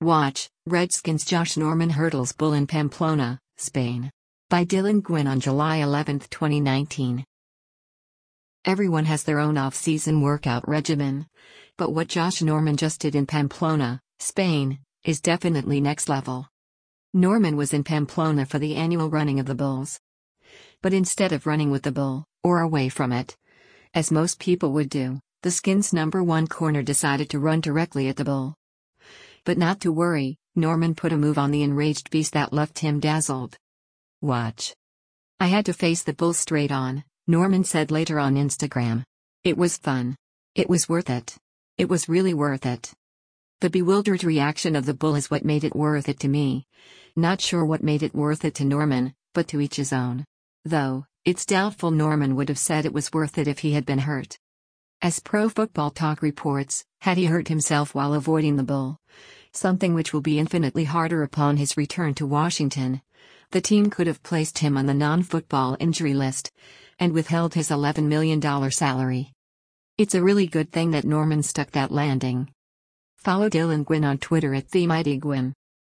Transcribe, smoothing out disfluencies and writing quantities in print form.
Watch, Redskins Josh Norman hurdles bull in Pamplona, Spain. By Dylan Gwynn on July 11, 2019. Everyone has their own off-season workout regimen. But what Josh Norman just did in Pamplona, Spain, is definitely next level. Norman was in Pamplona for the annual running of the bulls. But instead of running with the bull, or away from it, as most people would do, the Skins' #1 corner decided to run directly at the bull. But not to worry, Norman put a move on the enraged beast that left him dazzled. Watch. "I had to face the bull straight on," Norman said later on Instagram. "It was fun. It was worth it. It was really worth it." The bewildered reaction of the bull is what made it worth it to me. Not sure what made it worth it to Norman, but to each his own. Though, it's doubtful Norman would have said it was worth it if he had been hurt. As Pro Football Talk reports, had he hurt himself while avoiding the bull, something which will be infinitely harder upon his return to Washington, the team could have placed him on the non-football injury list and withheld his $11 million salary. It's a really good thing that Norman stuck that landing. Follow Dylan Gwynn on Twitter @TheMightyGwynn.